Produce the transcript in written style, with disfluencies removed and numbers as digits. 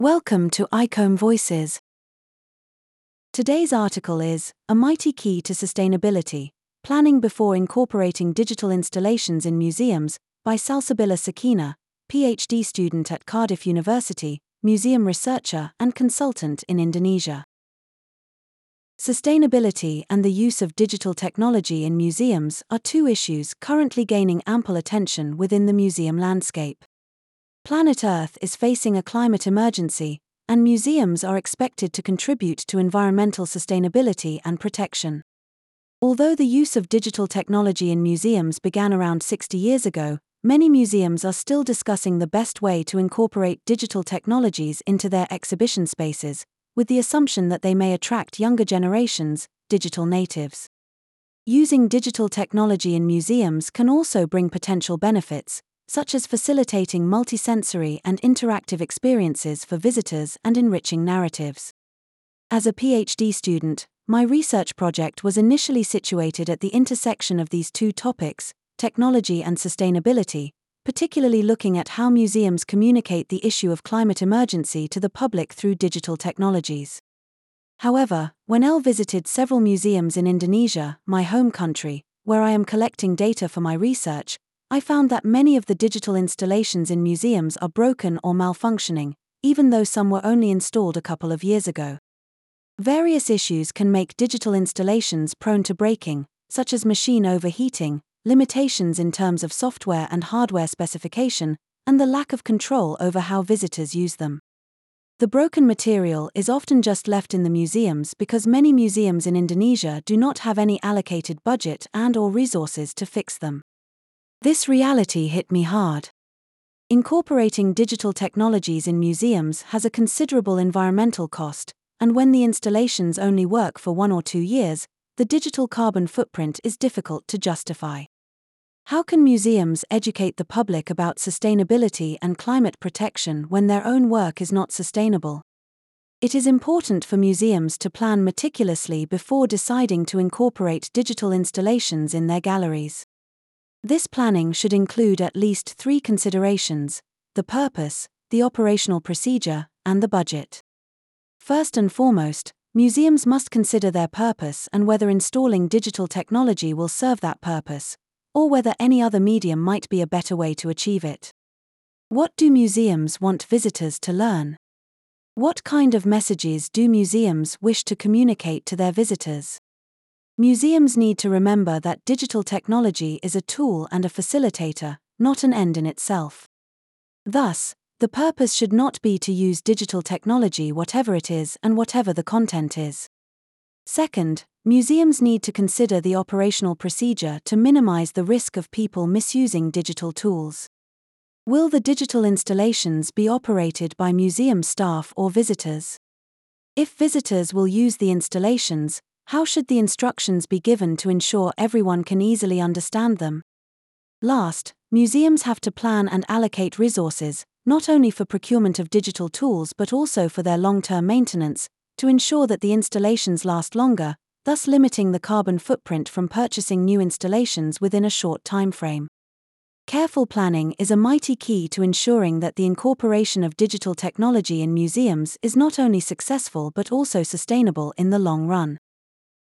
Welcome to ICOM Voices. Today's article is A Mighty Key to Sustainability: Planning Before Incorporating Digital Installations in Museums, by Salsabila Sakina, PhD student at Cardiff University, museum researcher and consultant in Indonesia. Sustainability and the use of digital technology in museums are two issues currently gaining ample attention within the museum landscape. Planet Earth is facing a climate emergency, and museums are expected to contribute to environmental sustainability and protection. Although the use of digital technology in museums began around 60 years ago, many museums are still discussing the best way to incorporate digital technologies into their exhibition spaces, with the assumption that they may attract younger generations, digital natives. Using digital technology in museums can also bring potential benefits, such as facilitating multisensory and interactive experiences for visitors and enriching narratives. As a PhD student, my research project was initially situated at the intersection of these two topics, technology and sustainability, particularly looking at how museums communicate the issue of climate emergency to the public through digital technologies. However, when I visited several museums in Indonesia, my home country, where I am collecting data for my research, I found that many of the digital installations in museums are broken or malfunctioning, even though some were only installed a couple of years ago. Various issues can make digital installations prone to breaking, such as machine overheating, limitations in terms of software and hardware specification, and the lack of control over how visitors use them. The broken material is often just left in the museums because many museums in Indonesia do not have any allocated budget and/or resources to fix them. This reality hit me hard. Incorporating digital technologies in museums has a considerable environmental cost, and when the installations only work for 1 or 2 years, the digital carbon footprint is difficult to justify. How can museums educate the public about sustainability and climate protection when their own work is not sustainable? It is important for museums to plan meticulously before deciding to incorporate digital installations in their galleries. This planning should include at least 3 considerations: the purpose, the operational procedure, and the budget. First and foremost, museums must consider their purpose and whether installing digital technology will serve that purpose, or whether any other medium might be a better way to achieve it. What do museums want visitors to learn? What kind of messages do museums wish to communicate to their visitors? Museums need to remember that digital technology is a tool and a facilitator, not an end in itself. Thus, the purpose should not be to use digital technology whatever it is and whatever the content is. Second, museums need to consider the operational procedure to minimize the risk of people misusing digital tools. Will the digital installations be operated by museum staff or visitors? If visitors will use the installations, how should the instructions be given to ensure everyone can easily understand them? Last, museums have to plan and allocate resources, not only for procurement of digital tools but also for their long-term maintenance, to ensure that the installations last longer, thus limiting the carbon footprint from purchasing new installations within a short time frame. Careful planning is a mighty key to ensuring that the incorporation of digital technology in museums is not only successful but also sustainable in the long run.